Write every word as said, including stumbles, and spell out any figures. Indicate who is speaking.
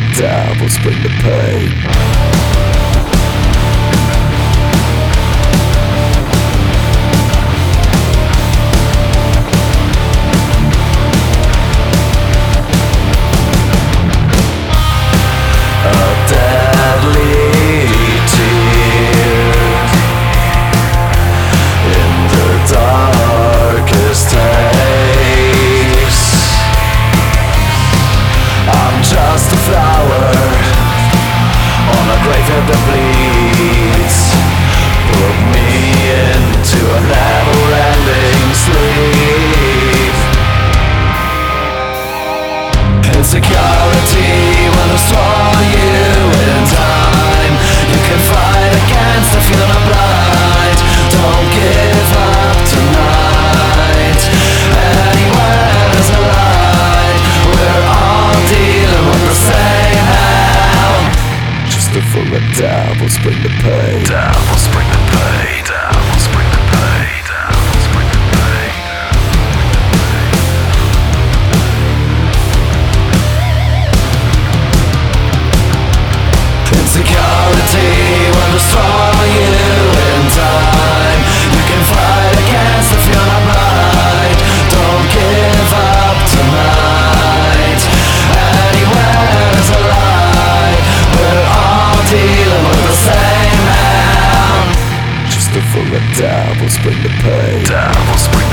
Speaker 1: the devils bring the pain. Just a flower on a graveyard that bleeds. Put me into a never-ending sleep. Insecurity will destroy you in time. You can fight against the feeling of blind. Don't give up tonight. Anywhere there's a light, we're all dealing with the same hell. Just a full of devils bring the pain. Devils bring the pain. Devils bring the pain. Devils bring the pain. Insecurity will destroy you in time. You can fight against the fear of light. Don't give up tonight. Anywhere there's a light, we're all dealing with the same hell. Just a full of devils bring the pain. Devils bring the